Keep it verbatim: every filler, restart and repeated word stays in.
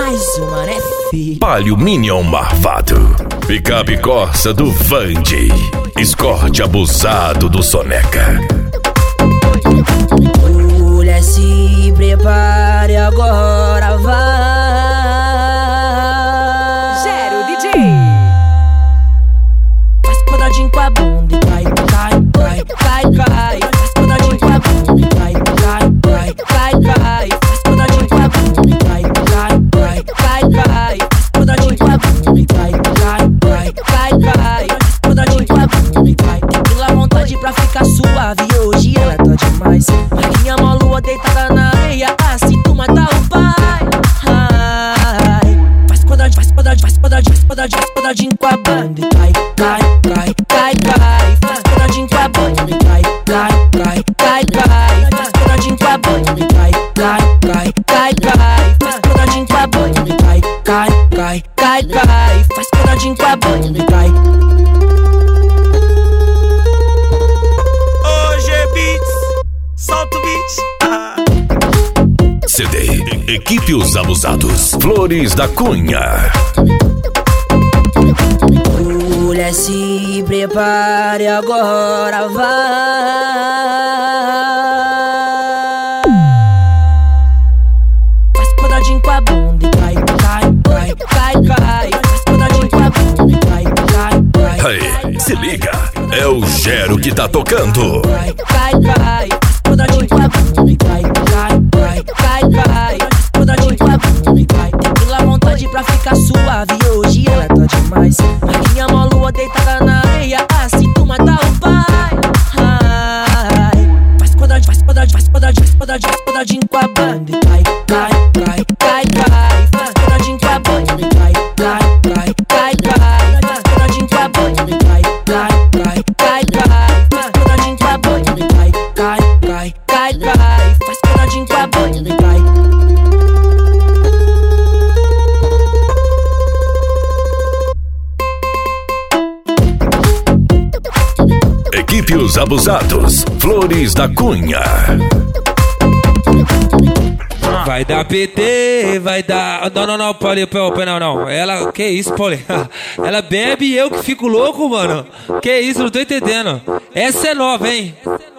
mais uma, né, filho? Palio Minion marvado, picape Corsa do Vande, escorte abusado do Soneca. Mulher, se prepare, agora vai. Gero D J. Faz quadradinho com a bunda e cai, cai, cai, cai, cai. Faz quadradinho com a bunda e cai, cai, cai, cai, cai. Faz quadradinho com a bunda e cai, cai, cai, cai, cai. Faz quadradinho com a bunda e cai, cai, cai, cai, cai. Faz quadradinho com a bunda e cai. Tem lá vontade pra ficar suave, hoje ela tá demais. Marinha molua deitada na areia, assim tu mata o pai. Ai, faz quadradinho, faz quadradinho, faz quadradinho, faz quadradinho, faz quadradinho com a bunda e cai, cai, cai, cai, cai. Faz quadradinho com a bunda e cai, cai, cai, cai, cai. Faz quadradinho com a bunda e cai, cai, cai, cai, cai. Faz quadradinho com a bunda e cai, cai, cai, cai, cai. Faz quadradinho com a bunda e cai. Solta o beat. Ah. C D Equipe Os Abusados, Flores da Cunha. Mulher, se prepare, agora vai. Faz quadradinho com a bunda e cai, cai, cai, cai, cai. Faz quadradinho com a bunda e cai, cai, cai. Aí, se liga, é o Gero que tá tocando. Cai, cai, cai. Quadradinho com a bunda e cai, cai, cai, cai, cai. Quadradinho com a bunda e cai. Tem lá vontade pra ficar suave, hoje ela tá demais. Marinha molua deitada na areia, assim tu mata o pai. Ai, faz quadradinho, faz quadradinho, faz quadradinho, faz quadradinho, faz quadradinho com a bunda e cai, cai, cai, cai, cai. Faz quadradinho com a bunda e cai, cai, cai, cai, cai. Faz quadradinho com a bunda e cai, cai, cai, cai, cai. Faz quadradinho com a bunda e cai, cai, cai, cai, cai. Faz quadradinho com a bunda e cai. Equipe Os Abusados, Flores da Cunha. Vai dar P T, vai dar... Não, não, não, Paulinho, não, não. Ela... Que isso, Paulinho? Ela bebe e eu que fico louco, mano. Que isso, não tô entendendo. Essa é nova, hein?